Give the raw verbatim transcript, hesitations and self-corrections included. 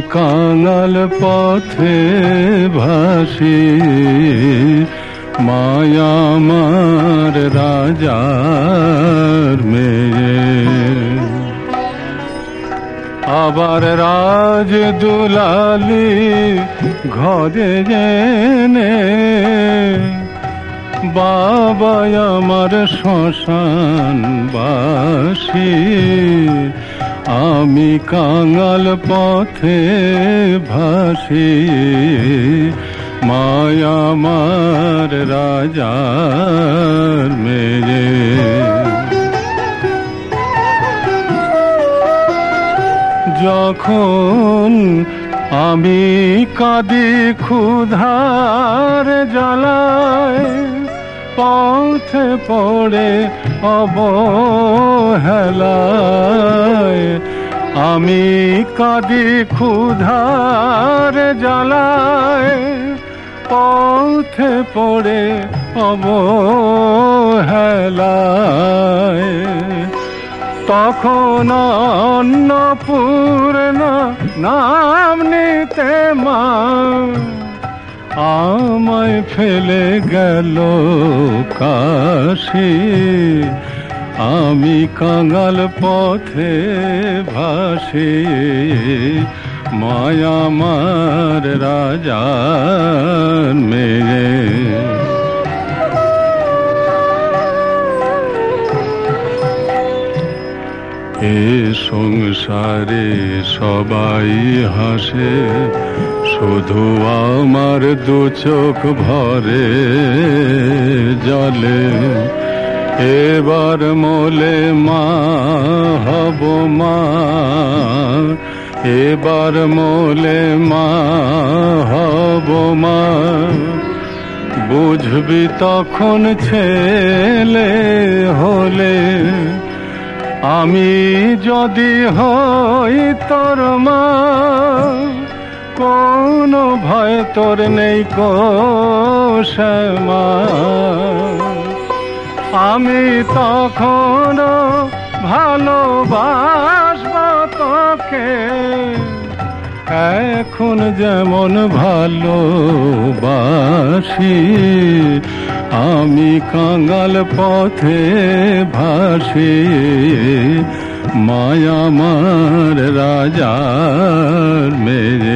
কাঙাল পথে ভাসি, মায়া আমার রাজার মেয়ে। আবার রাজ দুলালি ঘরে জেনে, বাবা আমার শ্মশান বাসী, আমি কাঙাল পথে ভাসি, মায়া আমার রাজার মেয়ে। যখন আমি কাঁদি ক্ষুধার জ্বালায়, পথে পড়ে অবহেলায়, আমি কাঁদি ক্ষুধার জ্বালায়, পথে পড়ে অবহেলায়, তখন অন্নপূর্ণা নাম নিতে মা আমায় ফেলে গেল কাশী, আমি কাঙাল পথে ভাসি, মায়া আমার রাজার মেয়ে। এ সংসারে সবাই হাসে, শুধু আমার দু চোখ ভরে জলে। এবার মোলে মা হব মা, এবার মোলে মা হব মা, বুঝবি তখন ছেলে হলে, আমি যদি হই তোর মা, কোনো ভয় তোর নেই কো শ্যামা। আমি তখন ভালোবাসব তোকে, এখন যেমন ভালোবাসি, আমি কাঙাল পথে ভাসি, মায়া আমার রাজার মেয়ে।